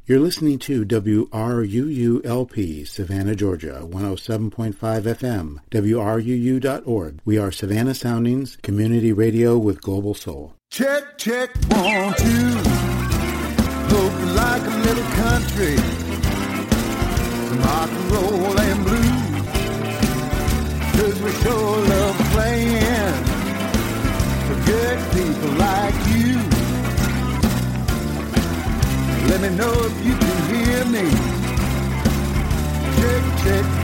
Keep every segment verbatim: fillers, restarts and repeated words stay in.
You're listening to W R U U L P, Savannah, Georgia, one oh seven point five F M, W R U U dot org. We are Savannah Soundings, community radio with global soul. Check, check, one, two. Looking like a little country. Some rock and roll and blues. 'Cause we sure love playing for good people like you. Let me know if you can hear me. Check,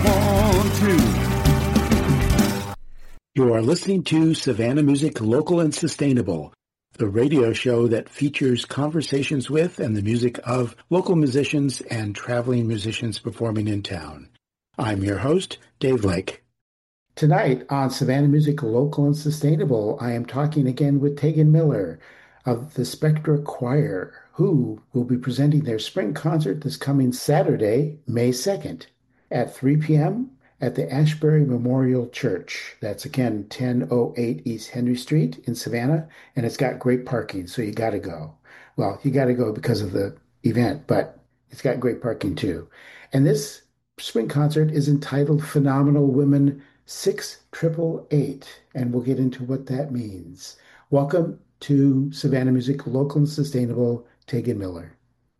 check, one, two. You are listening to Savannah Music Local and Sustainable, the radio show that features conversations with and the music of local musicians and traveling musicians performing in town. I'm your host, Dave Lake. Tonight on Savannah Music Local and Sustainable, I am talking again with Tegan Miller of the Spectra Choir, who will be presenting their spring concert this coming Saturday, May second, at three p.m. at the Ashbury Memorial Church. That's, again, ten oh eight East Henry Street in Savannah, and it's got great parking, so you got to go. Well, you got to go because of the event, but it's got great parking, too. And this spring concert is entitled Phenomenal Women six triple eight, and we'll get into what that means. Welcome to Savannah Music Local and Sustainable, Tegan Miller.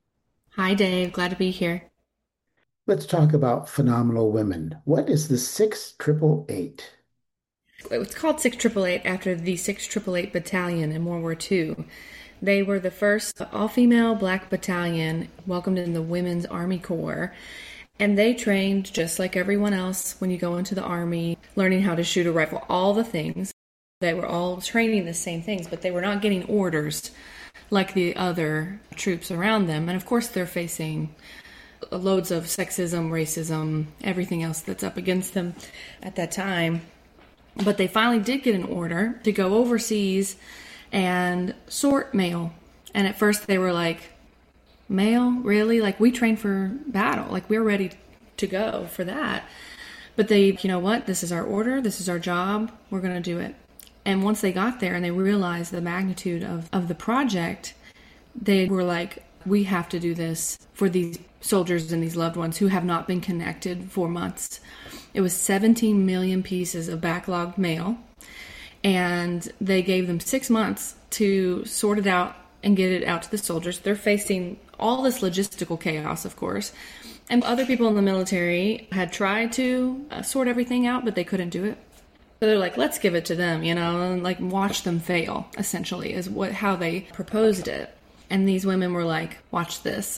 Hi, Dave. Glad to be here. Let's talk about Phenomenal Women. What is the six triple eight? It's called six triple eight after the six triple eight Battalion in World War Two. They were the first all-female black battalion welcomed in the Women's Army Corps. And they trained just like everyone else when you go into the Army, learning how to shoot a rifle, all the things. They were all training the same things, but they were not getting orders like the other troops around them. And of course, they're facing loads of sexism, racism, everything else that's up against them at that time. But they finally did get an order to go overseas and sort mail. And at first they were like, mail? Really? Like, we trained for battle. Like, we're ready to go for that. But they, you know what? This is our order. This is our job. We're going to do it. And once they got there and they realized the magnitude of, of the project, they were like, we have to do this for these soldiers and these loved ones who have not been connected for months. It was seventeen million pieces of backlogged mail, and they gave them six months to sort it out and get it out to the soldiers. They're facing all this logistical chaos, of course. And other people in the military had tried to uh, sort everything out, but they couldn't do it. So they're like, let's give it to them, you know, and like watch them fail, essentially, is what how they proposed it. And these women were like, watch this.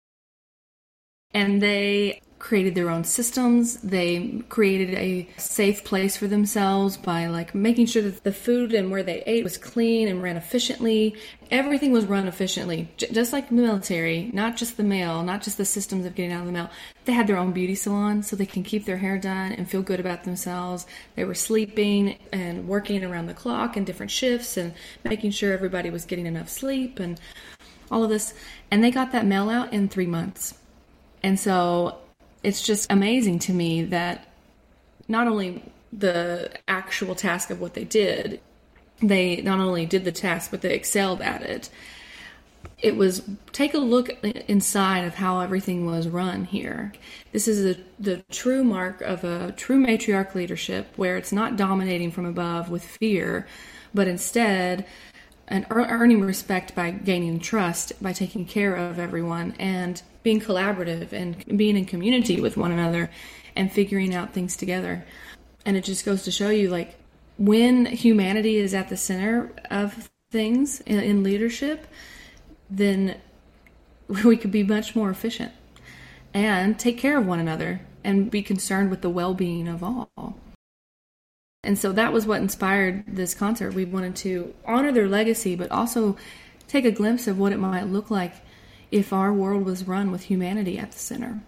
And they created their own systems. They created a safe place for themselves by like making sure that the food and where they ate was clean and ran efficiently. Everything was run efficiently, J- just like the military, not just the mail, not just the systems of getting out of the mail. They had their own beauty salon so they can keep their hair done and feel good about themselves. They were sleeping and working around the clock in different shifts and making sure everybody was getting enough sleep and all of this. And they got that mail out in three months. And so it's just amazing to me that not only the actual task of what they did, they not only did the task, but they excelled at it. It was, take a look inside of how everything was run here. This is the, the true mark of a true matriarch leadership, where it's not dominating from above with fear, but instead and earning respect by gaining trust, by taking care of everyone and being collaborative and being in community with one another and figuring out things together. And it just goes to show you, like, when humanity is at the center of things in, in leadership, then we could be much more efficient and take care of one another and be concerned with the well-being of all. And so that was what inspired this concert. We wanted to honor their legacy, but also take a glimpse of what it might look like if our world was run with humanity at the center.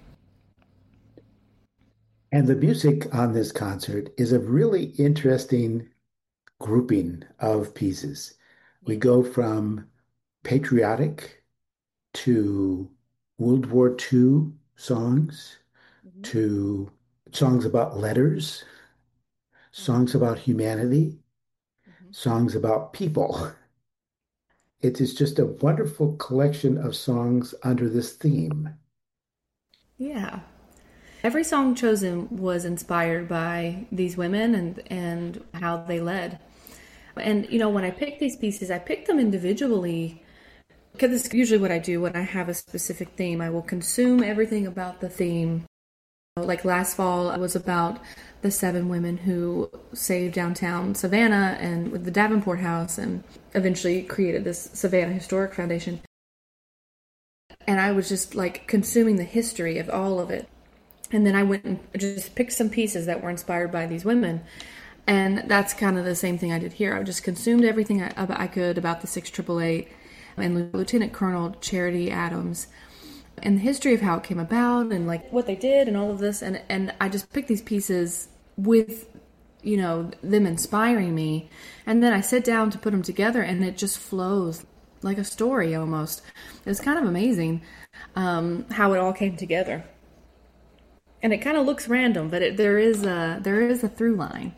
And the music on this concert is a really interesting grouping of pieces. We go from patriotic to World War Two songs, mm-hmm. to songs about letters, songs about humanity, mm-hmm. songs about people. It is just a wonderful collection of songs under this theme. Yeah. Every song chosen was inspired by these women and, and how they led. And, you know, when I pick these pieces, I pick them individually because it's usually what I do when I have a specific theme. I will consume everything about the theme. Like last fall, it was about the seven women who saved downtown Savannah and with the Davenport House and eventually created this Savannah Historic Foundation. And I was just like consuming the history of all of it. And then I went and just picked some pieces that were inspired by these women. And that's kind of the same thing I did here. I just consumed everything I, I could about the six triple eight and Lieutenant Colonel Charity Adams and the history of how it came about and like what they did and all of this. And, and I just picked these pieces with, you know, them inspiring me. And then I sit down to put them together and it just flows like a story almost. It was kind of amazing um, how it all came together. And it kind of looks random, but it, there is a there is a through line.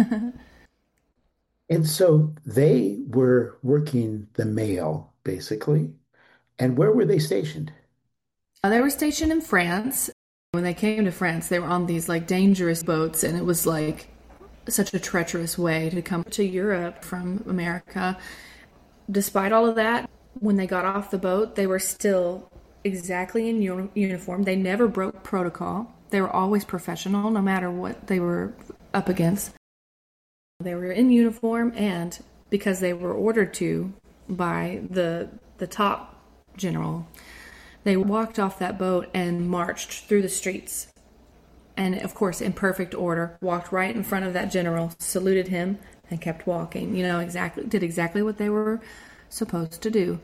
And so they were working the mail, basically. And where were they stationed? Uh, they were stationed in France. When they came to France, they were on these like dangerous boats, and it was like such a treacherous way to come to Europe from America. Despite all of that, when they got off the boat, they were still exactly in uni- uniform. They never broke protocol. They were always professional, no matter what they were up against. They were in uniform, and because they were ordered to by the the top general, they walked off that boat and marched through the streets. And of course, in perfect order, walked right in front of that general, saluted him, and kept walking. You know, exactly did exactly what they were supposed to do.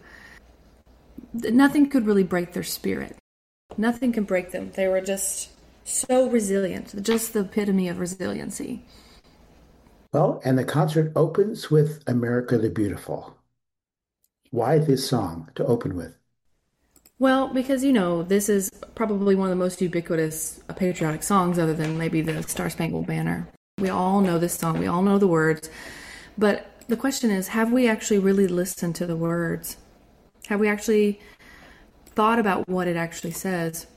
Nothing could really break their spirit. Nothing can break them. They were just so resilient, just the epitome of resiliency. Well, and the concert opens with America the Beautiful. Why this song to open with? Well, because, you know, this is probably one of the most ubiquitous patriotic songs other than maybe the Star Spangled Banner. We all know this song. We all know the words. But the question is, have we actually really listened to the words? Have we actually thought about what it actually says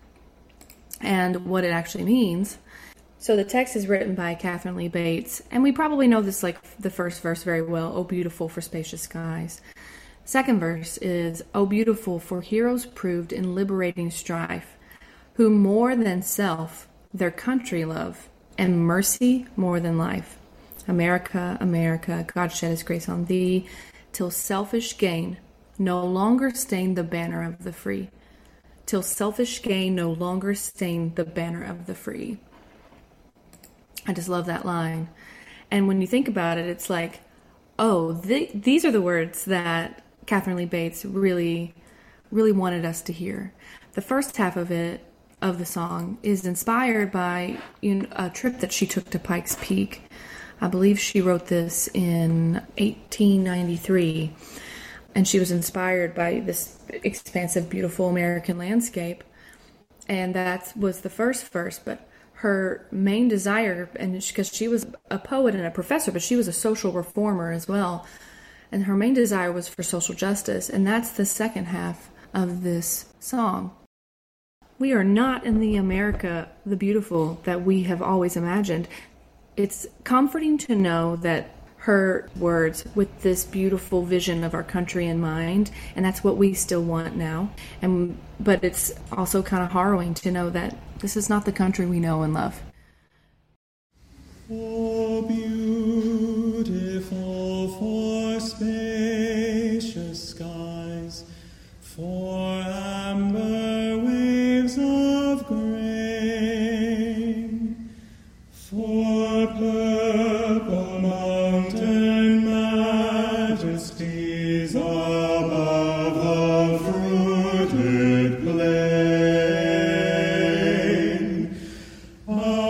and what it actually means? So the text is written by Catherine Lee Bates, and we probably know this like the first verse very well, "Oh, beautiful for spacious skies." Second verse is, "Oh, beautiful for heroes proved in liberating strife, who more than self their country love, and mercy more than life. America, America, God shed his grace on thee, till selfish gain no longer stain the banner of the free. Till selfish gain no longer stain the banner of the free." I just love that line. And when you think about it, it's like, oh, th- these are the words that Catherine Lee Bates really, really wanted us to hear. The first half of it, of the song, is inspired by you know, a trip that she took to Pikes Peak. I believe she wrote this in eighteen ninety-three. And she was inspired by this expansive, beautiful American landscape. And that was the first verse, but her main desire, and because she was a poet and a professor, but she was a social reformer as well, and her main desire was for social justice, and that's the second half of this song. We are not in the America the Beautiful that we have always imagined. It's comforting to know that her words with this beautiful vision of our country in mind, and that's what we still want now. And but it's also kind of harrowing to know that this is not the country we know and love. Oh, beautiful for spacious skies, for amber waves of grain, for purple mountain majesties above the fruited plain.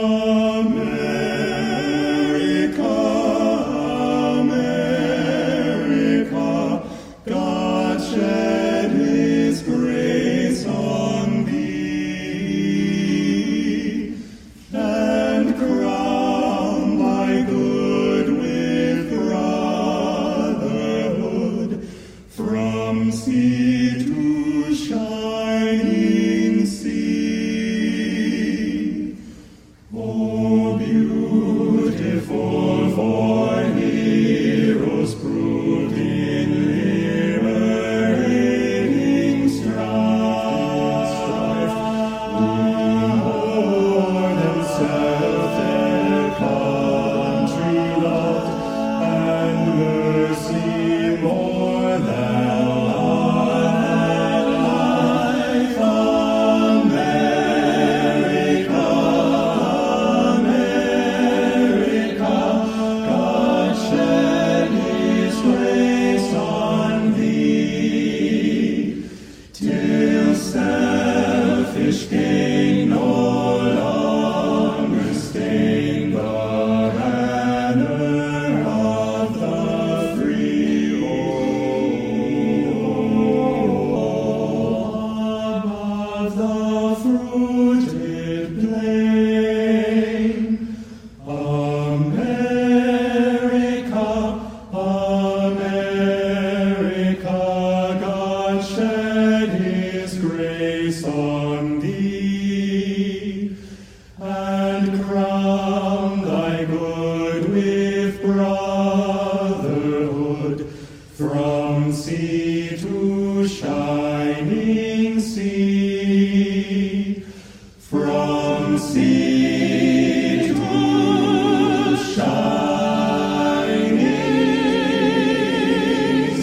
British king no longer stained the banner of the free. Above the fruited plain, America, America, God shed his grace on thee, and crown thy good with brotherhood, from sea to shining sea, from sea to shining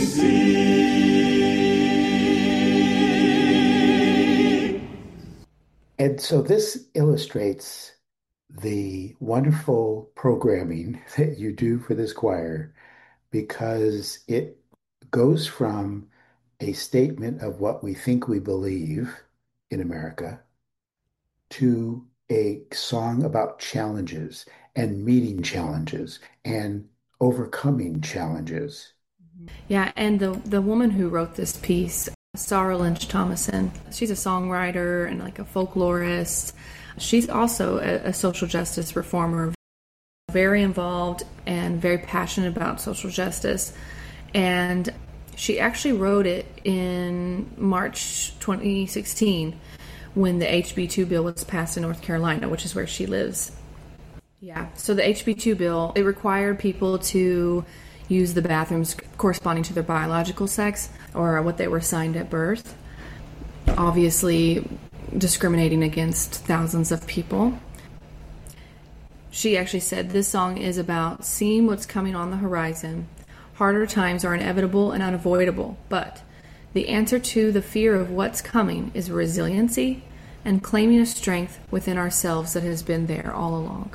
sea. And so this illustrates the wonderful programming that you do for this choir, because it goes from a statement of what we think we believe in America to a song about challenges and meeting challenges and overcoming challenges. Yeah, and the the woman who wrote this piece, Sarah Lynch Thomason, she's a songwriter and like a folklorist. She's also a, a social justice reformer, very involved and very passionate about social justice. And she actually wrote it in March twenty sixteen when the H B two bill was passed in North Carolina, which is where she lives. Yeah, so the H B two bill, it required people to use the bathrooms corresponding to their biological sex or what they were assigned at birth, obviously discriminating against thousands of people. She actually said this song is about seeing what's coming on the horizon. Harder times are inevitable and unavoidable, but the answer to the fear of what's coming is resiliency and claiming a strength within ourselves that has been there all along.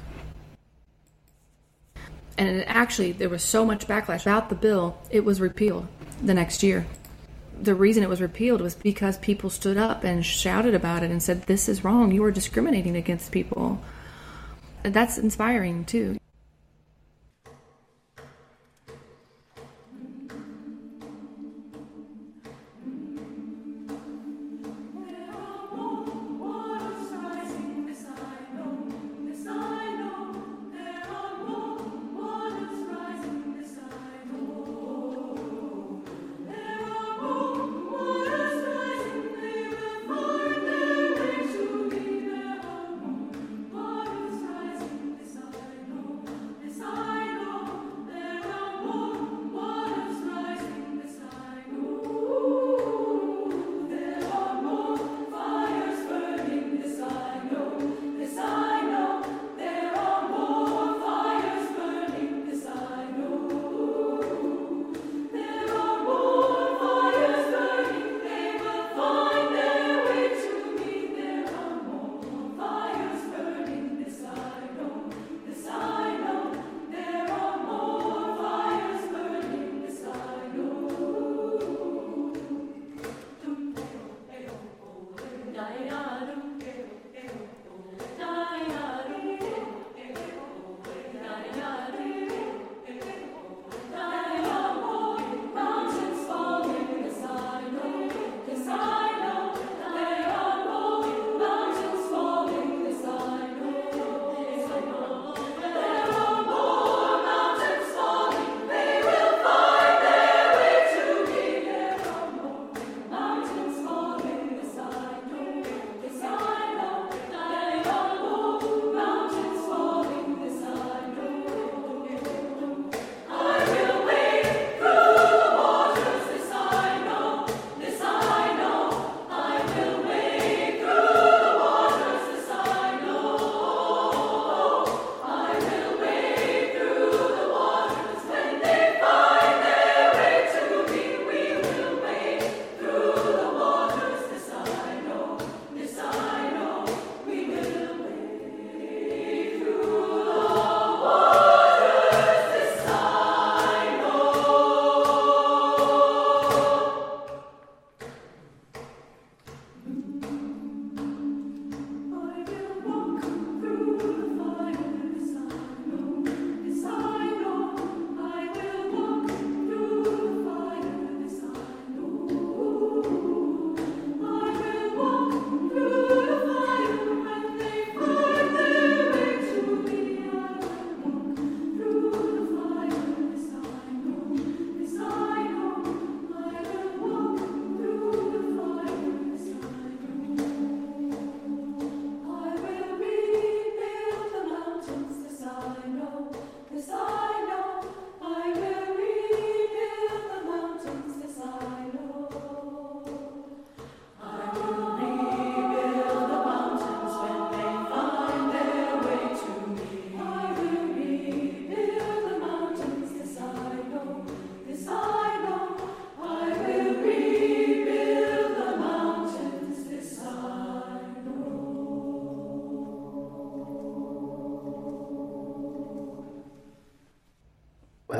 And it actually, there was so much backlash about the bill, it was repealed the next year. The reason it was repealed was because people stood up and shouted about it and said, this is wrong, you are discriminating against people. And that's inspiring too.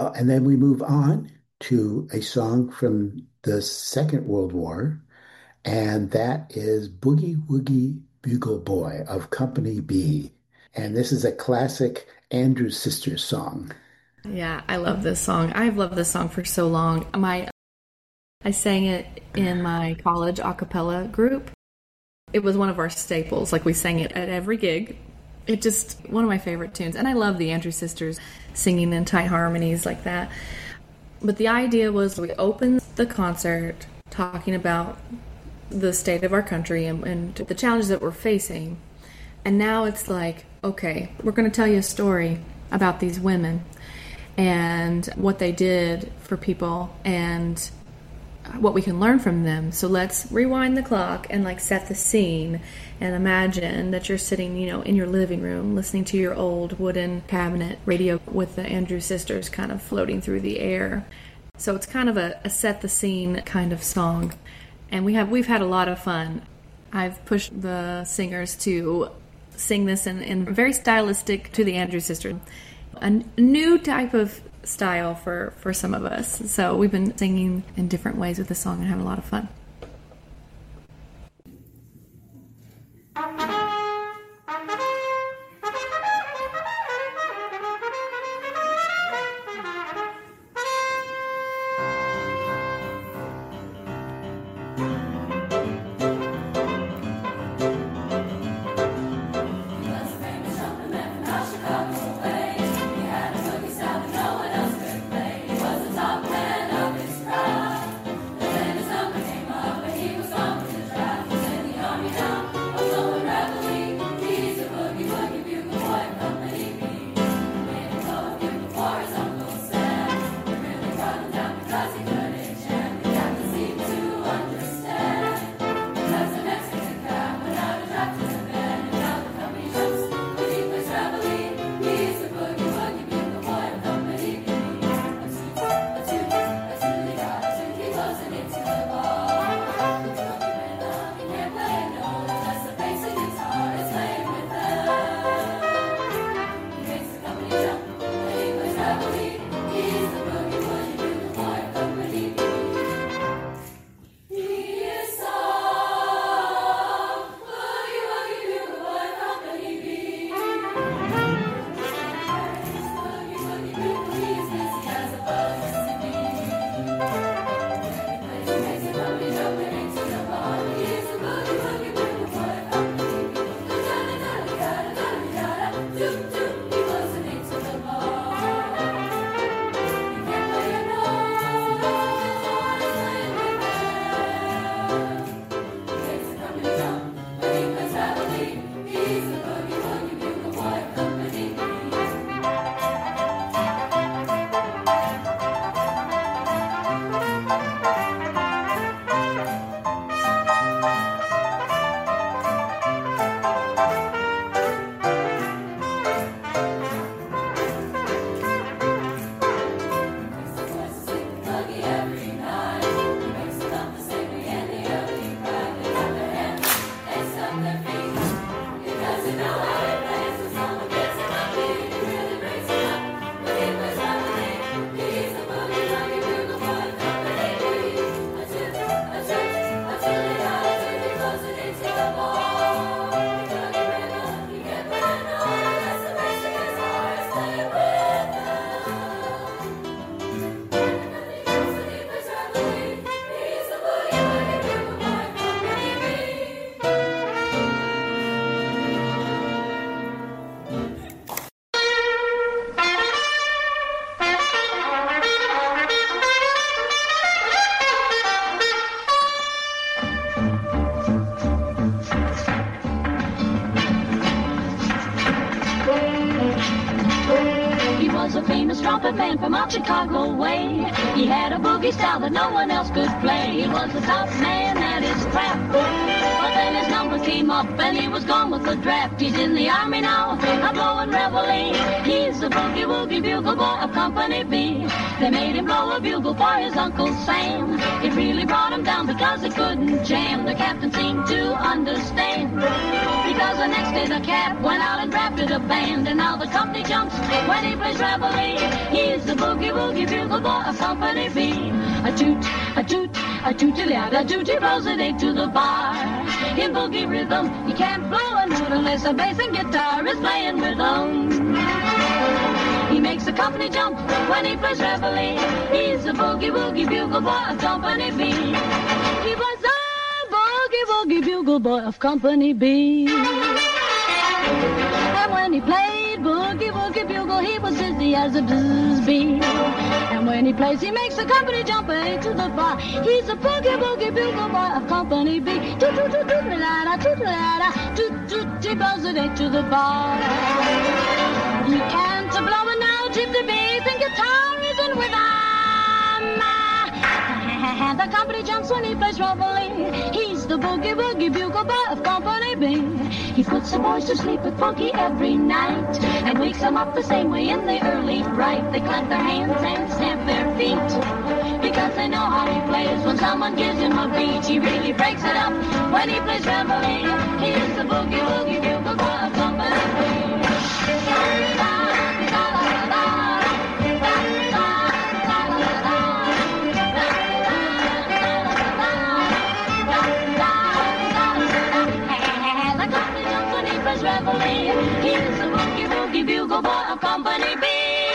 Well, and then we move on to a song from the Second World War, and that is Boogie Woogie Bugle Boy of Company B. And this is a classic Andrews Sisters song. Yeah, I love this song. I've loved this song for so long. My, I sang it in my college a cappella group. It was one of our staples. Like, we sang it at every gig. It just, one of my favorite tunes. And I love the Andrews Sisters singing in tight harmonies like that. But the idea was we opened the concert talking about the state of our country and, and the challenges that we're facing. And now it's like, okay, we're going to tell you a story about these women and what they did for people and what we can learn from them. So let's rewind the clock and like set the scene and imagine that you're sitting, you know, in your living room listening to your old wooden cabinet radio with the Andrews Sisters kind of floating through the air. So it's kind of a, a set the scene kind of song. And we have we've had a lot of fun. I've pushed the singers to sing this in, in very stylistic to the Andrews Sisters. A new type of style for, for some of us. So we've been singing in different ways with the song and having a lot of fun. Chicago way. He had a boogie style that no one else could play. He was the top man at his craft. But then his number came up and he was gone with the draft. He's in the army now, a blowing reveille. He's the boogie woogie bugle boy of Company B. They made him blow a bugle for his Uncle Sam. It really brought him down because he couldn't jam. The captain seemed to understand. Because the next day the cap went out and drafted a band, and now the company jumps when he plays reveille. He's the boogie woogie bugle boy of Company B. A toot, a toot, a toot-a-lat, a toot, he blows it eight to the bar. In boogie rhythm, you can't blow a note unless the bass and guitar is playing rhythm. He makes the company jump when he plays reveille. He's the boogie woogie bugle boy of Company B. He was the boogie woogie bugle boy of Company B. And when he played boogie woogie bugle, he was dizzy as a blues bee. And when he plays, he makes the company jump eight to the bar. He's a boogie woogie bugle boy of Company B. Toot toot toot toot la da toot la da toot toot. He blows it eight to the bar. You can't blow a note if the bass and guitar isn't with him. The company jumps when he plays reveille. He's the boogie woogie bugle boy of Company B. He puts the boys to sleep with boogie every night and wakes them up the same way in the early bright. They clap their hands and stamp their feet because they know how he plays. When someone gives him a beat, he really breaks it up when he plays reveille. He's the boogie woogie bugle boy of Company B. He's the boogie woogie bugle boy of Company B.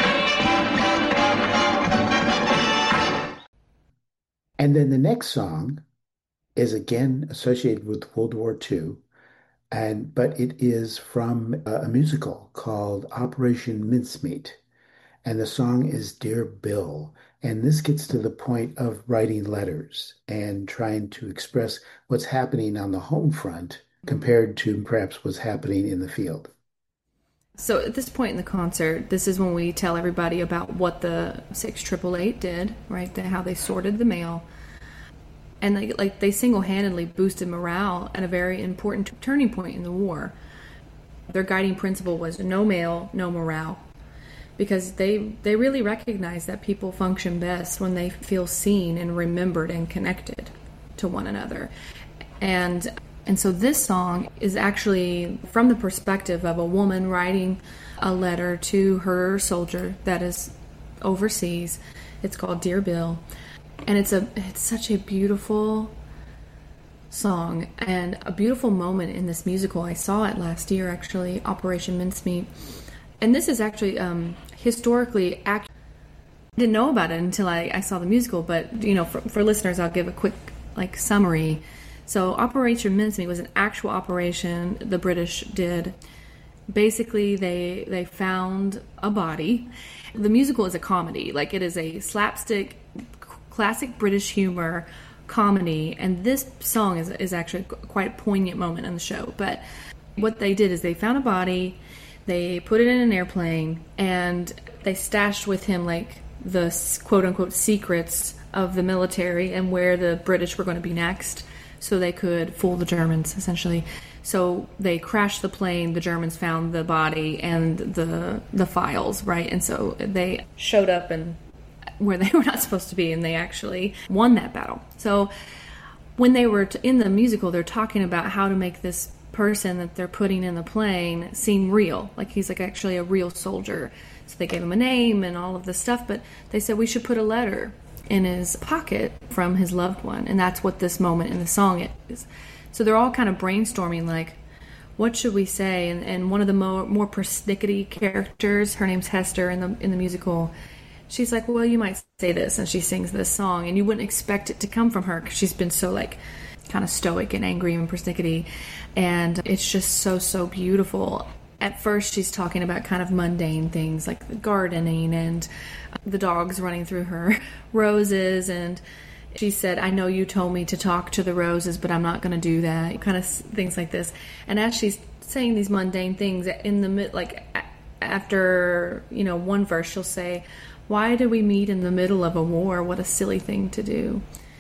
And then the next song is again associated with World War Two, and but it is from a, a musical called Operation Mincemeat, and the song is Dear Bill. And this gets to the point of writing letters and trying to express what's happening on the home front compared to perhaps what's happening in the field. So at this point in the concert, this is when we tell everybody about what the six triple eight did, right? The, how they sorted the mail. And they, like they single-handedly boosted morale at a very important turning point in the war. Their guiding principle was no mail, no morale. Because they, they really recognize that people function best when they feel seen and remembered and connected to one another. And And so this song is actually from the perspective of a woman writing a letter to her soldier that is overseas. It's called Dear Bill. And it's a it's such a beautiful song and a beautiful moment in this musical. I saw it last year, actually, Operation Mincemeat. And this is actually um, historically accurate. I didn't know about it until I, I saw the musical, but, you know, for, for listeners, I'll give a quick, like, summary. So Operation Mincemeat was an actual operation the British did. Basically, they they found a body. The musical is a comedy. Like, it is a slapstick, classic British humor comedy. And this song is, is actually quite a poignant moment in the show. But what they did is they found a body, they put it in an airplane, and they stashed with him, like, the quote-unquote secrets of the military and where the British were going to be next, so they could fool the Germans, essentially. So they crashed the plane, the Germans found the body and the the files, right? And so they showed up and where they were not supposed to be, and they actually won that battle. So when they were t- in the musical, they're talking about how to make this person that they're putting in the plane seem real, like he's like actually a real soldier. So they gave him a name and all of this stuff, but they said we should put a letter in his pocket from his loved one, and that's what this moment in the song is. So they're all kind of brainstorming, like, what should we say? And, and one of the more, more persnickety characters, her name's Hester in the in the musical, she's like, well, you might say this, and she sings this song, and you wouldn't expect it to come from her because she's been so, like, kind of stoic and angry and persnickety, and it's just so, so beautiful. At first, she's talking about kind of mundane things like the gardening and the dogs running through her roses. And she said, I know you told me to talk to the roses, but I'm not going to do that. Kind of things like this. And as she's saying these mundane things, in the mid, like after, you know, one verse, she'll say, why did we meet in the middle of a war? What a silly thing to do.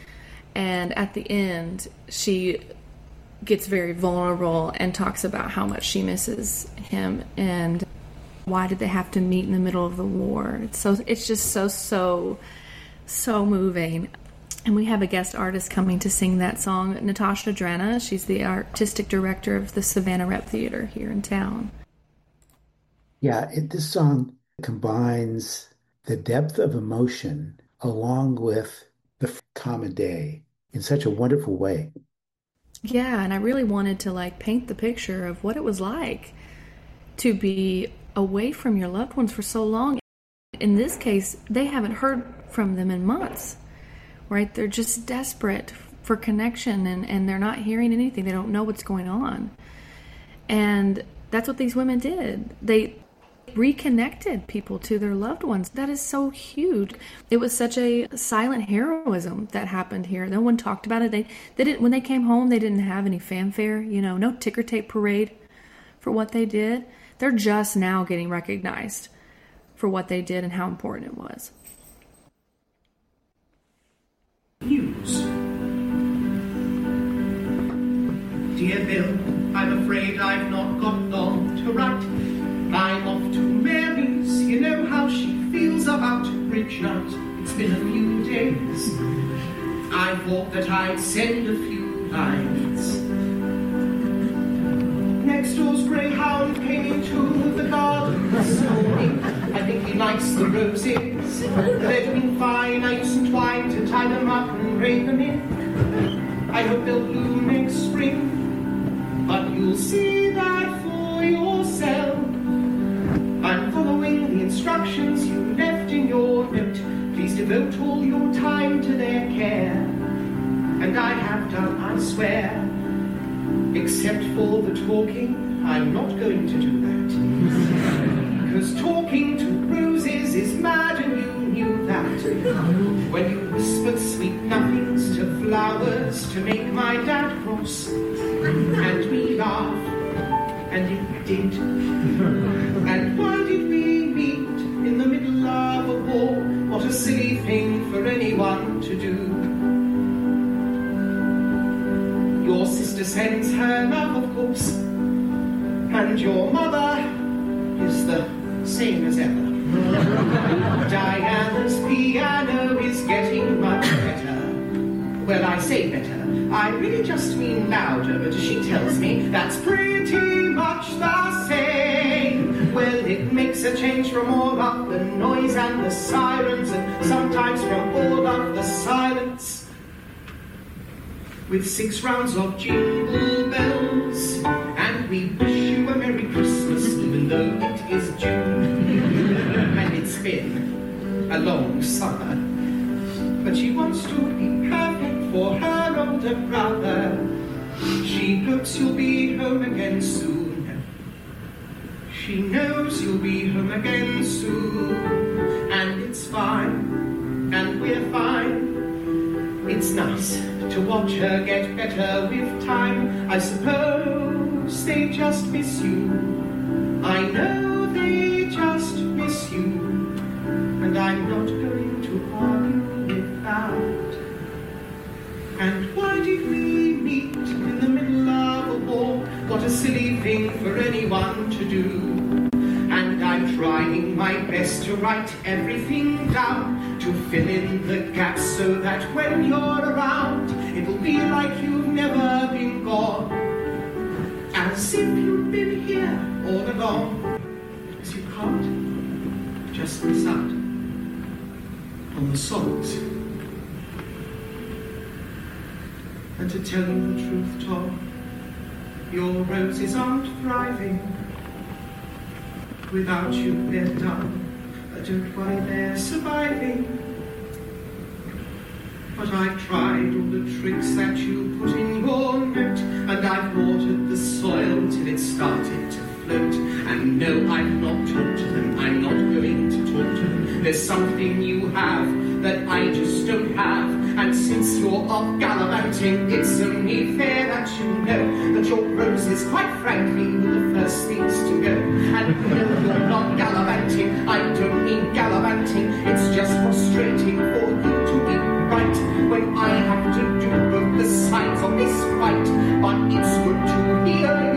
And at the end, she gets very vulnerable and talks about how much she misses him and why did they have to meet in the middle of the war. It's so it's just so so so moving. And we have a guest artist coming to sing that song, Natasha Drana. She's the artistic director of the Savannah Rep Theater here in town. Yeah, it, this song combines the depth of emotion along with the calm of day in such a wonderful way. Yeah, and I really wanted to like paint the picture of what it was like to be away from your loved ones for so long. In this case, they haven't heard from them in months. Right? They're just desperate for connection, and, and they're not hearing anything. They don't know what's going on. And that's what these women did. They reconnected people to their loved ones. That is so huge. It was such a silent heroism that happened here. No one talked about it. They, they didn't, when they came home, they didn't have any fanfare, you know, no ticker tape parade for what they did. They're just now getting recognized for what they did and how important it was. News. Dear Bill, I'm afraid I've not got long to write. I'm off to Mary's, you know how she feels about bridge night. It's been a few days. I thought that I'd send a few lines. Next door's greyhound came into the garden this morning. I think he likes the roses. They're doing fine. I used some twine to tie them up and braid them in. I hope they'll bloom next spring, but you'll see that for yourself. I'm following the instructions you left in your note. Please devote all your time to their care. And I have done, I swear. Except for the talking, I'm not going to do that. Because talking to roses is mad, and you knew that. When you whispered sweet nothings to flowers to make my dad cross and me laugh, and it did. And why did we meet in the middle of a war? What a silly thing for anyone to do. Your sister sends her love, of course, and your mother is the same as ever. Diana's piano is getting much better. Well, I say better. I really just mean louder, but she tells me that's pretty much the same. Well, it makes a change from all of the noise and the sirens, and sometimes from all of the silence. With six rounds of jingle bells, and we wish you a Merry Christmas, even though it is June. And it's been a long summer, but she wants to be perfect for her older brother. She hopes you'll be home again soon. She knows you'll be home again soon. And it's fine, and we're fine. It's nice to watch her get better with time. I suppose they just miss you. I know they just miss you. And I'm not going to argue with that. And why did we meet in the middle of a war? What a silly thing for anyone to do. And I'm trying my best to write everything down, to fill in the gaps so that when you're around, it'll be like you've never been gone. As if you've been here all along. Because you can't just miss out on the songs. And to tell you the truth, Tom, your roses aren't thriving. Without you, they're done. Don't worry, they're surviving. But I've tried all the tricks that you put in your note, and I've watered the soil till it started to float. And no, I've not talked to them, I'm not going to talk to them. There's something you have that I just don't have. And since you're off gallivanting, it's only fair that you know that your roses, quite frankly, were the first things to go. And no, you're not gallivanting, I don't mean gallivanting. It's just frustrating for you to be right when I have to do both the sides of this fight. But it's good to hear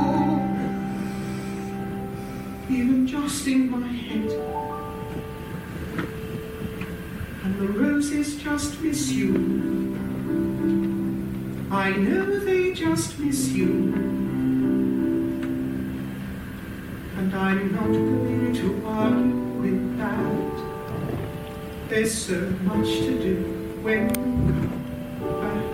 you, even just in my head. And the rose roses just miss you. I know they just miss you. And I'm not going to argue with that. There's so much to do when you come back.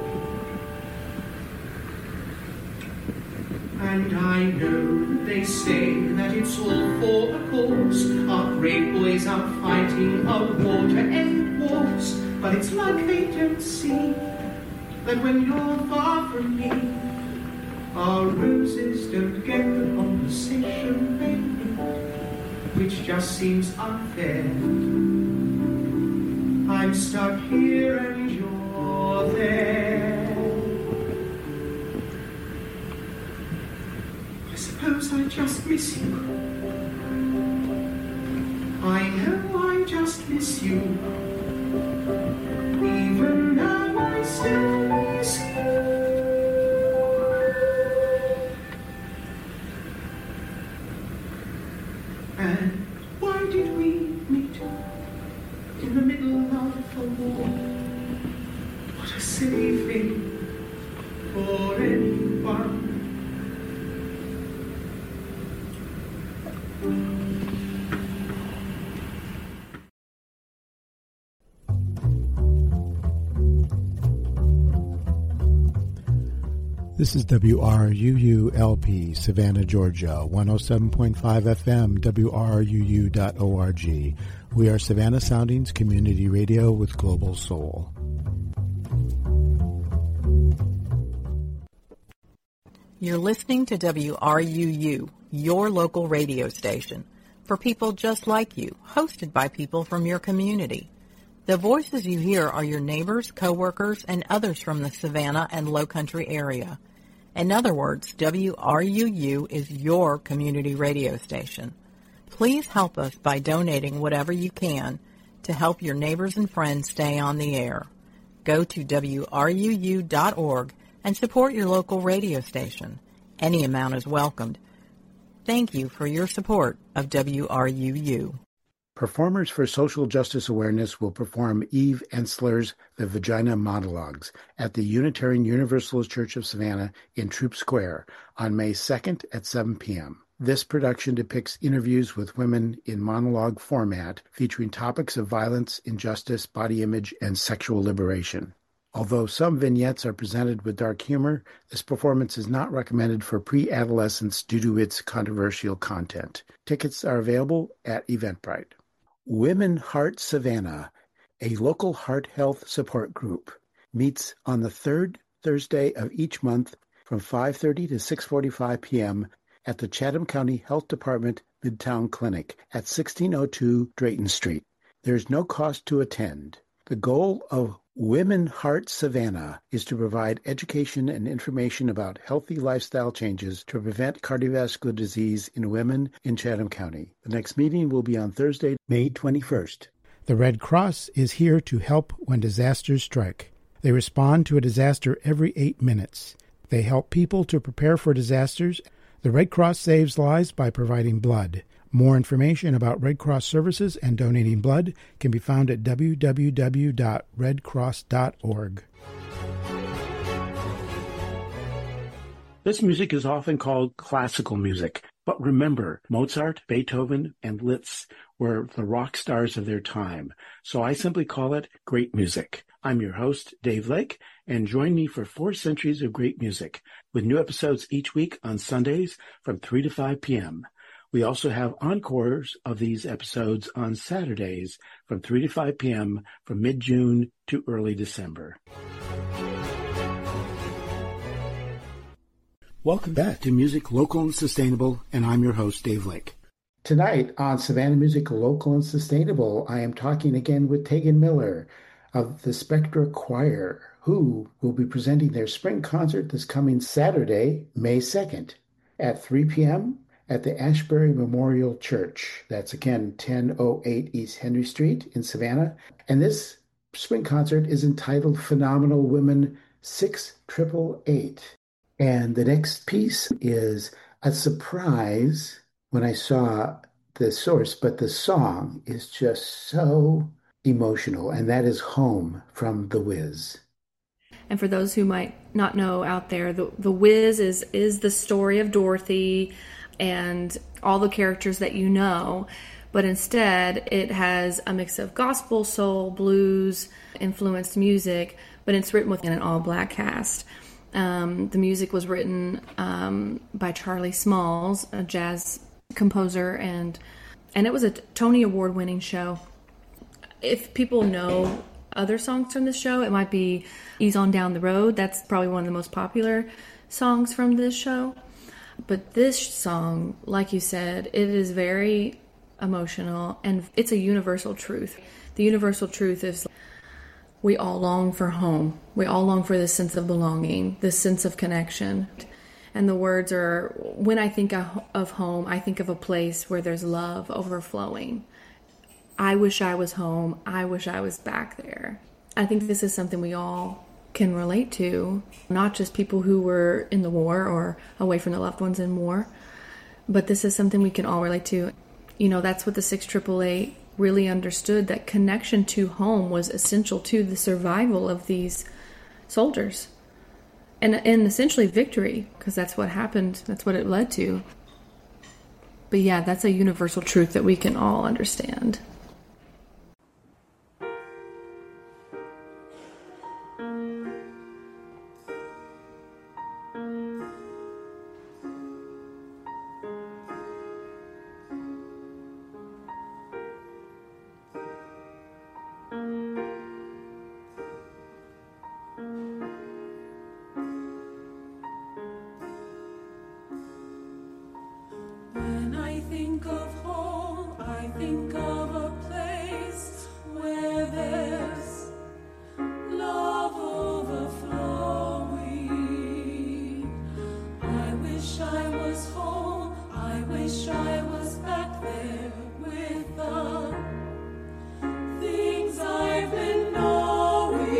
And I know they say that it's all for a cause. Our brave boys are fighting a war to end wars. But it's like they don't see that when you're far from me, our roses don't get the conversation they need, which just seems unfair. I'm stuck here and you're there. I suppose I just miss you. I know I just miss you. Even now I still miss you. And why did we meet in the middle of the war? What a silly thing for anyone. This is W R U U L P, Savannah, Georgia, one oh seven point five F M, W R U U dot org. We are Savannah Soundings Community Radio with Global Soul. You're listening to W R U U, your local radio station, for people just like you, hosted by people from your community. The voices you hear are your neighbors, coworkers, and others from the Savannah and Lowcountry area. In other words, W R U U is your community radio station. Please help us by donating whatever you can to help your neighbors and friends stay on the air. Go to W R U U dot org and support your local radio station. Any amount is welcomed. Thank you for your support of W R U U. Performers for Social Justice Awareness will perform Eve Ensler's The Vagina Monologues at the Unitarian Universalist Church of Savannah in Troop Square on May second at seven p.m. This production depicts interviews with women in monologue format featuring topics of violence, injustice, body image, and sexual liberation. Although some vignettes are presented with dark humor, this performance is not recommended for pre-adolescents due to its controversial content. Tickets are available at Eventbrite. Women Heart Savannah, a local heart health support group, meets on the third Thursday of each month from five thirty to six forty-five p.m. at the Chatham County Health Department Midtown Clinic at sixteen oh two Drayton Street. There is no cost to attend. The goal of Women Heart Savannah is to provide education and information about healthy lifestyle changes to prevent cardiovascular disease in women in Chatham County. The next meeting will be on Thursday, May twenty-first. The Red Cross is here to help when disasters strike. They respond to a disaster every eight minutes. They help people to prepare for disasters. The Red Cross saves lives by providing blood. More information about Red Cross services and donating blood can be found at w w w dot red cross dot org. This music is often called classical music, but remember, Mozart, Beethoven, and Liszt were the rock stars of their time, so I simply call it great music. I'm your host, Dave Lake, and join me for four centuries of great music, with new episodes each week on Sundays from three to five p.m. We also have encores of these episodes on Saturdays from three to five p.m. from mid-June to early December. Welcome back to Music Local and Sustainable, and I'm your host, Dave Lake. Tonight on Savannah Music Local and Sustainable, I am talking again with Tegan Miller of the Spectra Choir, who will be presenting their spring concert this coming Saturday, May second, at three p.m., at the Ashbury Memorial Church. That's again ten oh eight East Henry Street in Savannah. And this spring concert is entitled Phenomenal Women six triple eight. And the next piece is a surprise when I saw the source, but the song is just so emotional, and that is Home from The Wiz. And for those who might not know out there, the, the Wiz is, is the story of Dorothy and all the characters that you know, but instead it has a mix of gospel, soul, blues, influenced music, but it's written within an all-black cast. Um, the music was written um, by Charlie Smalls, a jazz composer, and and it was a Tony Award-winning show. If people know other songs from this show, it might be Ease on Down the Road. That's probably one of the most popular songs from this show. But this song, like you said, it is very emotional, and it's a universal truth. The universal truth is we all long for home. We all long for this sense of belonging, this sense of connection. And the words are, when I think of home, I think of a place where there's love overflowing. I wish I was home. I wish I was back there. I think this is something we all can relate to, not just people who were in the war or away from their loved ones in war, but this is something we can all relate to. You know, that's what the six triple eight really understood, that connection to home was essential to the survival of these soldiers. And, and essentially victory, because that's what happened. That's what it led to. But yeah, that's a universal truth that we can all understand. When I think of home, I think of a place where there's love overflowing. I wish I was home, I wish I was back there with the things I've been knowing.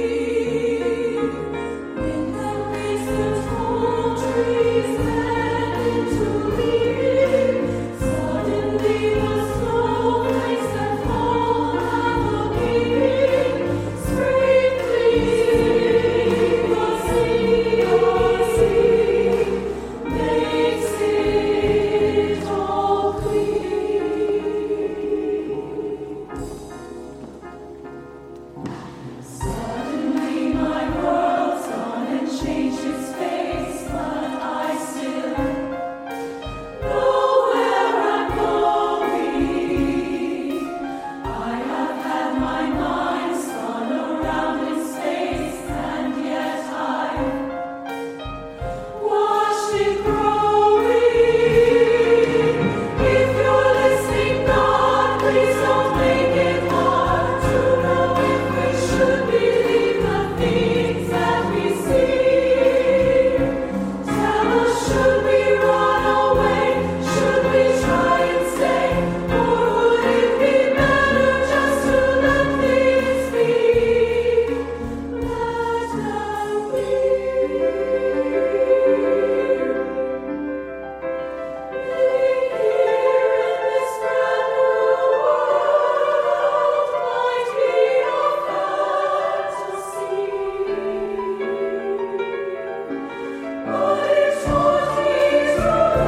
In the recent home trees bend into me. Suddenly the snowflakes that fall have a meaning. Sprinkling the sea, the sea makes it all clean. Suddenly my world's gone and changed its face, but I still know where I'm going. I have had my mind spun around in space, and yet I've watched it growing. If you're listening, God, please don't make it hard to know if we should believe the things that we see. Tell us, should we run away? Should we try and stay? Or would it be better just to let things be? Let them be. Living here in this brand new world might be a fantasy, but it's taught me to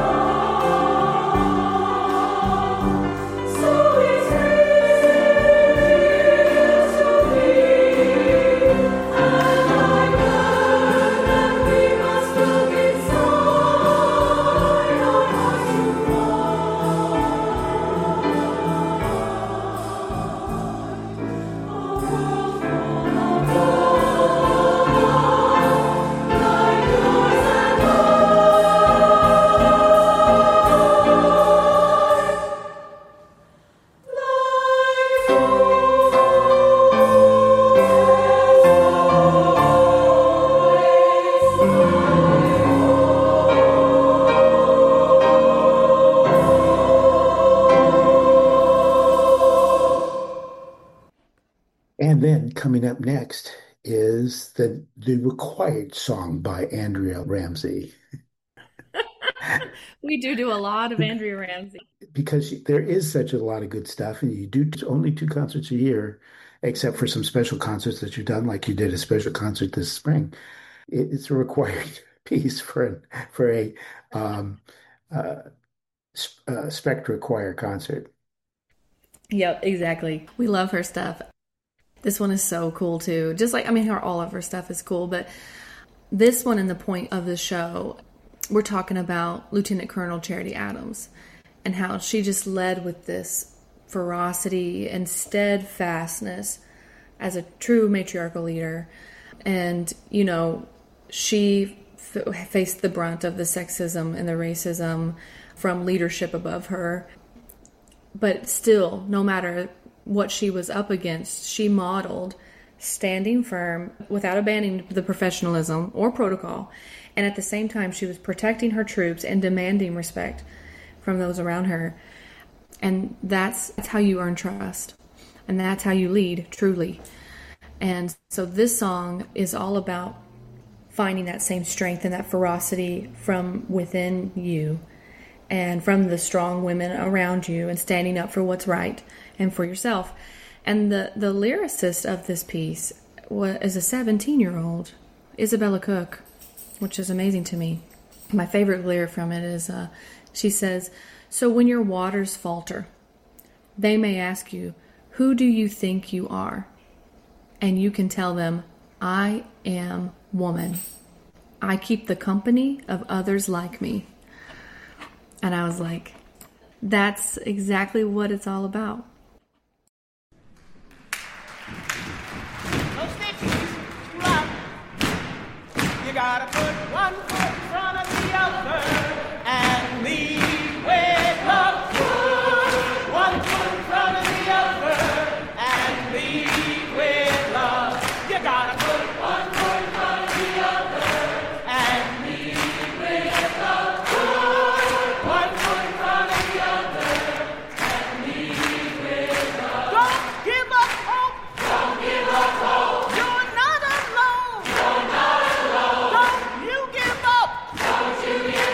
love, so it's real to me. And I learned that we must look inside our hearts to find a world full of love, like yours and And then coming up next is the the required song by Andrea Ramsey, We do do a lot of Andrea Ramsey. because there is such a lot of good stuff, and you do only two concerts a year, except for some special concerts that you've done, like you did a special concert this spring. It, it's a required piece for an, for a um, uh, uh, Spectra choir concert. Yep, exactly. We love her stuff. This one is so cool too. Just like, I mean, her, all of her stuff is cool, but this one, in the point of the show, we're talking about Lieutenant Colonel Charity Adams and how she just led with this ferocity and steadfastness as a true matriarchal leader. And, you know, she f- faced the brunt of the sexism and the racism from leadership above her. But still, no matter what she was up against, she modeled standing firm without abandoning the professionalism or protocol. And at the same time, she was protecting her troops and demanding respect from those around her. And that's, that's how you earn trust. And that's how you lead, truly. And so this song is all about finding that same strength and that ferocity from within you and from the strong women around you and standing up for what's right and for yourself. And the, the lyricist of this piece was, is a seventeen-year-old, Isabella Cook, which is amazing to me. My favorite lyric from it is, uh, she says, "So when your waters falter, they may ask you, who do you think you are? And you can tell them, I am woman. I keep the company of others like me." And I was like, that's exactly what it's all about. No sticks, rock. You gotta put one foot in front of the other and lead with love. Put one foot in front of the other and lead with love. You gotta put one foot in front of the other and lead with love. Put one foot in front of the other and lead with love. Don't give up hope. Don't give up hope. You're not alone. You're not alone. Don't you give up. Don't you give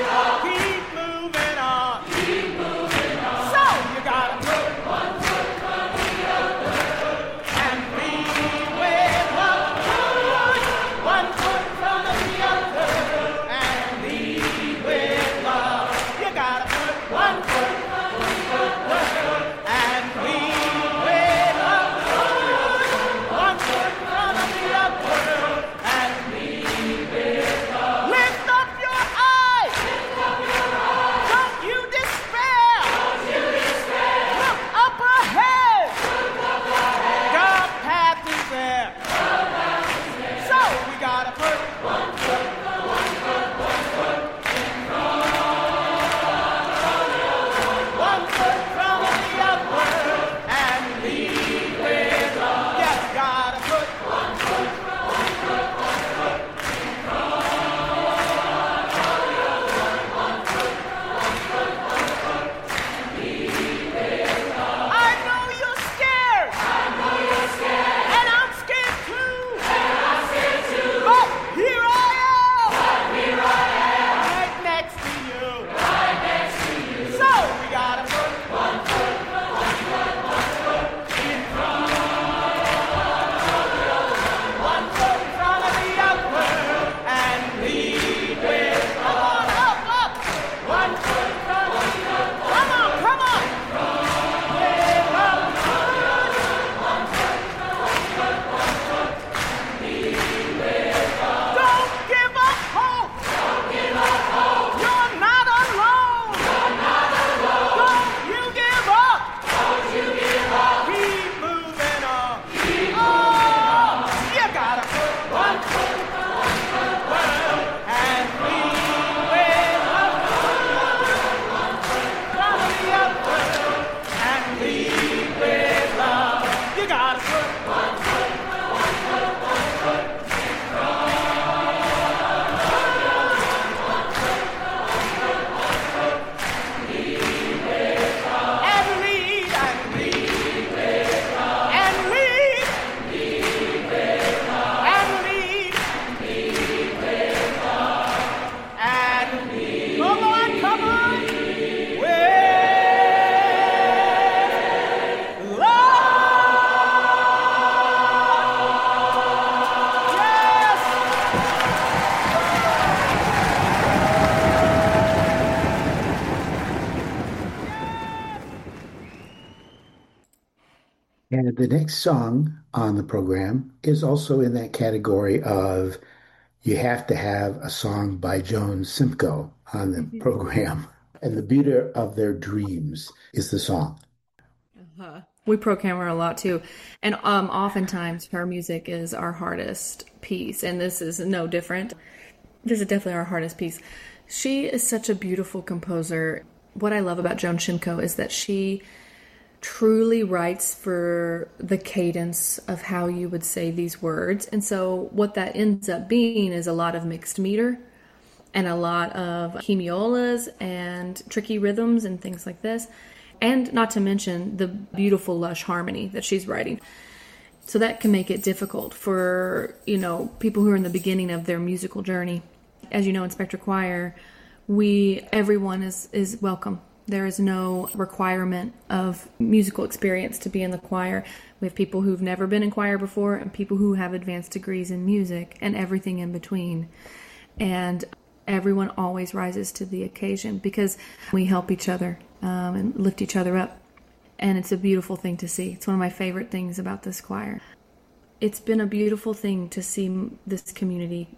And the next song on the program is also in that category of you have to have a song by Joan Simcoe on the program. And The Beater of Their Dreams is the song. Uh-huh. We program her a lot too. And um, oftentimes her music is our hardest piece. And this is no different. This is definitely our hardest piece. She is such a beautiful composer. What I love about Joan Simcoe is that she truly writes for the cadence of how you would say these words. And so what that ends up being is a lot of mixed meter and a lot of hemiolas and tricky rhythms and things like this. And not to mention the beautiful lush harmony that she's writing. So that can make it difficult for, you know, people who are in the beginning of their musical journey. As you know, in Spectre Choir, we, everyone is, is welcome. There is no requirement of musical experience to be in the choir. We have people who've never been in choir before and people who have advanced degrees in music and everything in between. And everyone always rises to the occasion because we help each other um, and lift each other up. And it's a beautiful thing to see. It's one of my favorite things about this choir. It's been a beautiful thing to see this community.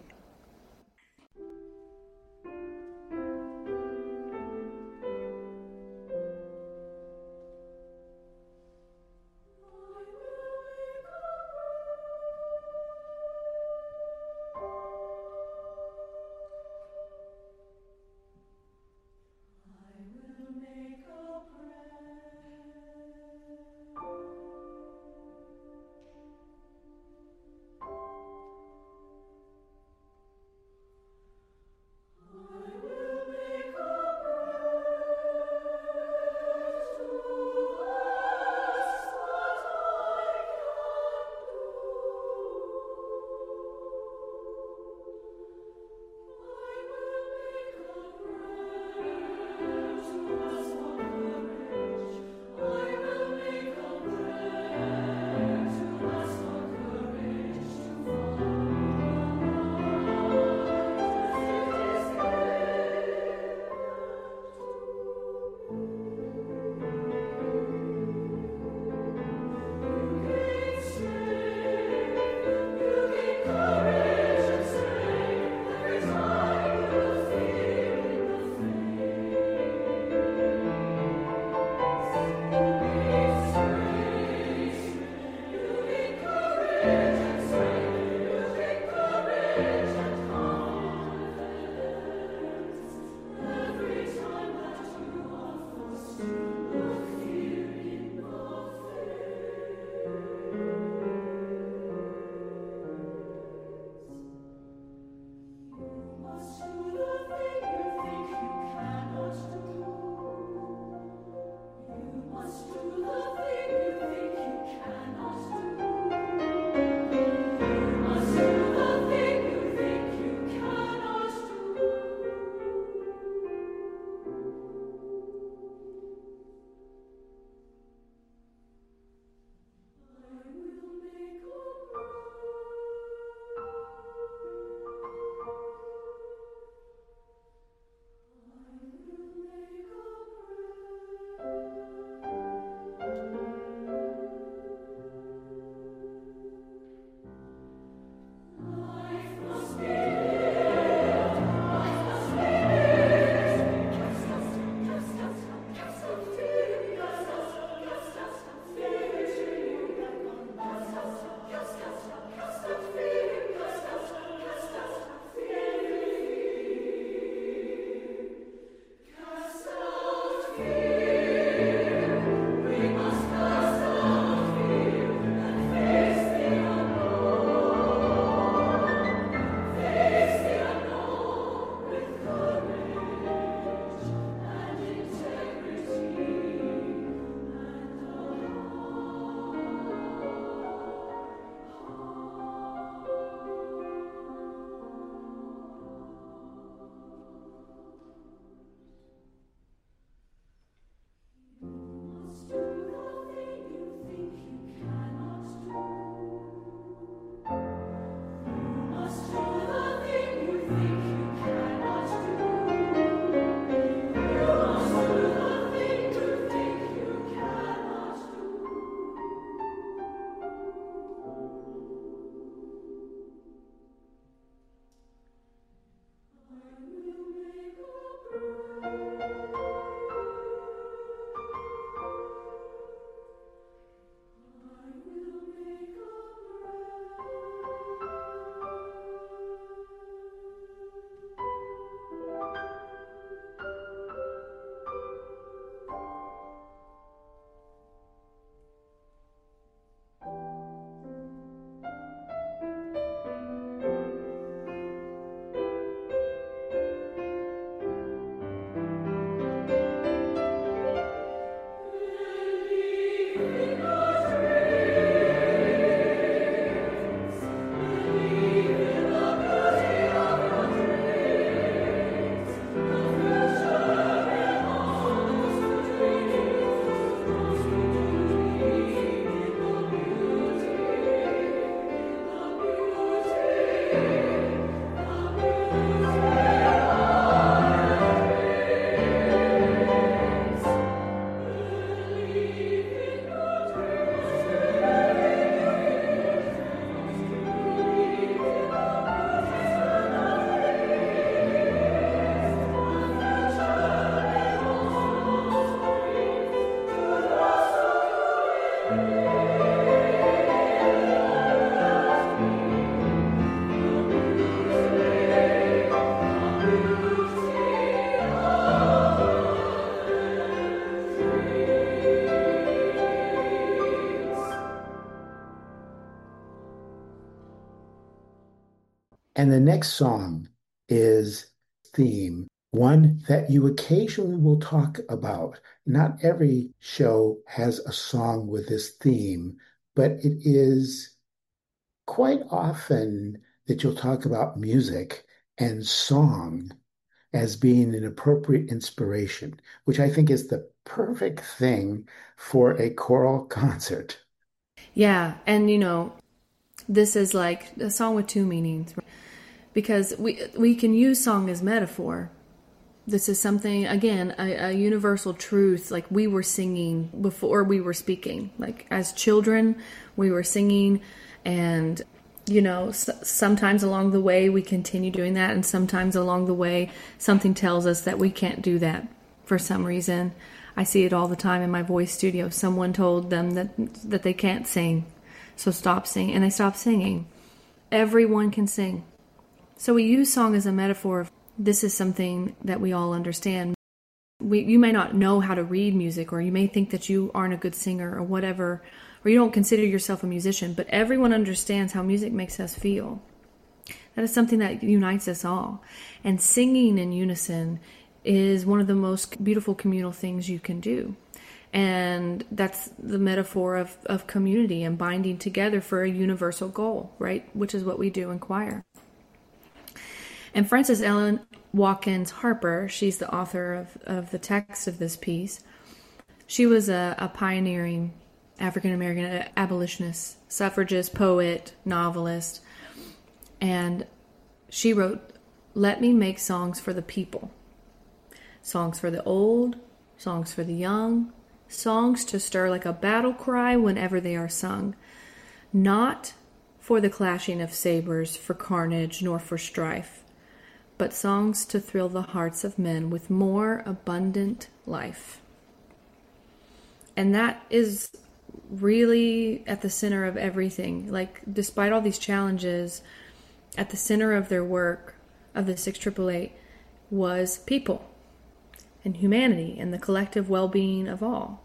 And the next song is theme, one that you occasionally will talk about. Not every show has a song with this theme, but it is quite often that you'll talk about music and song as being an appropriate inspiration, which I think is the perfect thing for a choral concert. Yeah, and you know, this is like a song with two meanings, because we we can use song as metaphor. This is something, again, a, a universal truth. Like, we were singing before we were speaking. Like, as children, we were singing, and, you know, s- sometimes along the way we continue doing that, and sometimes along the way something tells us that we can't do that for some reason. I see it all the time in my voice studio. Someone told them that that they can't sing, so stop singing, and they stop singing. Everyone can sing. So we use song as a metaphor. This is something that we all understand. We, you may not know how to read music, or you may think that you aren't a good singer or whatever, or you don't consider yourself a musician, but everyone understands how music makes us feel. That is something that unites us all. And singing in unison is one of the most beautiful communal things you can do. And that's the metaphor of, of community and binding together for a universal goal, right? Which is what we do in choir. And Frances Ellen Watkins Harper, she's the author of, of the text of this piece. She was a, a pioneering African-American abolitionist, suffragist, poet, novelist. And she wrote, "Let me make songs for the people. Songs for the old, songs for the young, songs to stir like a battle cry whenever they are sung. Not for the clashing of sabers, for carnage, nor for strife, but songs to thrill the hearts of men with more abundant life." And that is really at the center of everything. Like, despite all these challenges, at the center of their work, of the six triple eight, was people and humanity and the collective well-being of all.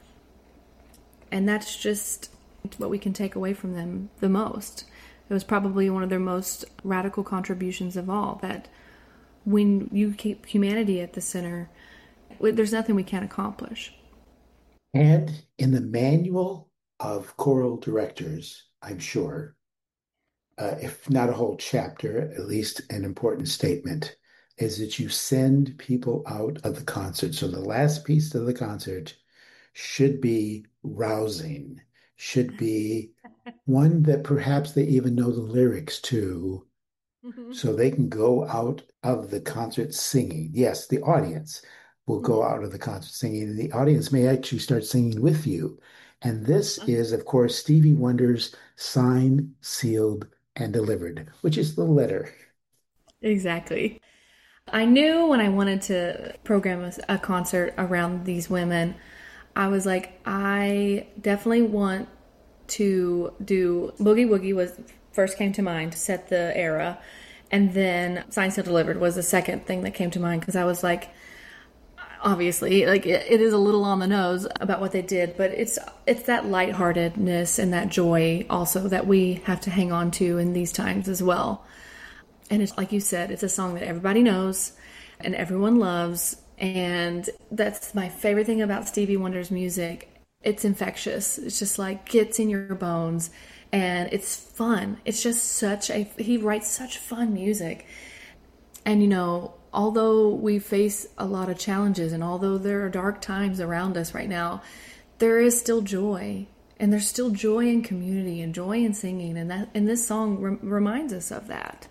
And that's just what we can take away from them the most. It was probably one of their most radical contributions of all, that when you keep humanity at the center, there's nothing we can't accomplish. And in the manual of choral directors, I'm sure, uh, if not a whole chapter, at least an important statement, is that you send people out of the concert. So the last piece of the concert should be rousing, should be one that perhaps they even know the lyrics to, mm-hmm. so they can go out of the concert singing. Yes, the audience will go out of the concert singing, and the audience may actually start singing with you. And this is, of course, Stevie Wonder's Signed, Sealed, and Delivered, which is the letter. Exactly. I knew when I wanted to program a, a concert around these women, I was like, I definitely want to do Boogie Woogie was first came to mind to set the era, and then Signed, Sealed, Delivered was the second thing that came to mind, because I was like, obviously, like it, it is a little on the nose about what they did, but it's it's that lightheartedness and that joy also that we have to hang on to in these times as well. And it's like you said, it's a song that everybody knows and everyone loves, and that's my favorite thing about Stevie Wonder's music. It's infectious. It's just like gets in your bones, and it's fun. It's just such a he writes such fun music. And you know, although we face a lot of challenges, and although there are dark times around us right now, there is still joy, and there's still joy in community and joy in singing, and that and this song re- reminds us of that.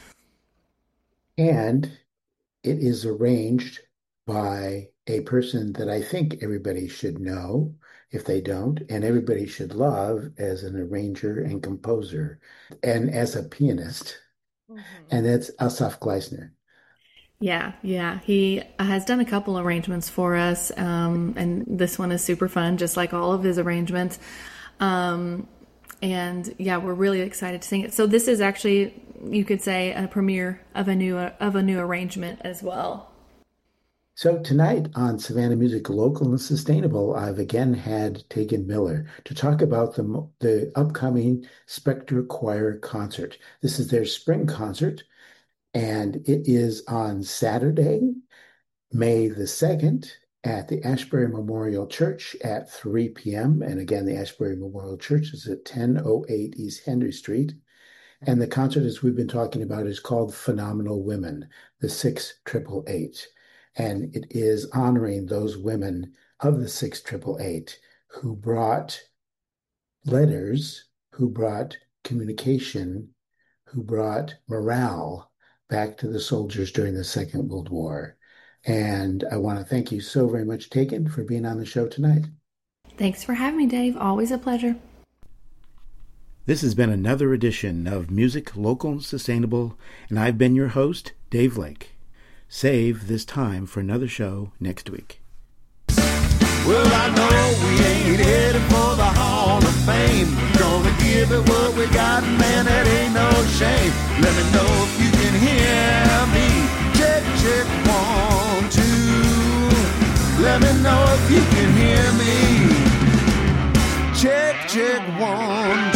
And it is arranged by a person that I think everybody should know, if they don't, and everybody should love as an arranger and composer and as a pianist, mm-hmm. and that's Asaf Gleisner. Yeah, yeah. He has done a couple arrangements for us, um, and this one is super fun, just like all of his arrangements. Um, and yeah, we're really excited to sing it. So this is actually, you could say, a premiere of a new of a new arrangement as well. So tonight on Savannah Music Local and Sustainable, I've again had Tegan Miller to talk about the, the upcoming Spectre Choir concert. This is their spring concert, and it is on Saturday, May the second, at the Ashbury Memorial Church at three p.m. And again, the Ashbury Memorial Church is at ten oh eight East Henry Street. And the concert, as we've been talking about, is called Phenomenal Women, the six triple eight. And it is honoring those women of the six triple eight who brought letters, who brought communication, who brought morale back to the soldiers during the Second World War. And I want to thank you so very much, Tegan, for being on the show tonight. Thanks for having me, Dave. Always a pleasure. This has been another edition of Music Local and Sustainable, and I've been your host, Dave Lake. Save this time for another show next week. Well, I know we ain't headed for the Hall of Fame. Gonna give it what we got, man, that ain't no shame. Let me know if you can hear me. Check, check, one, two. Let me know if you can hear me. Check, check, one, two.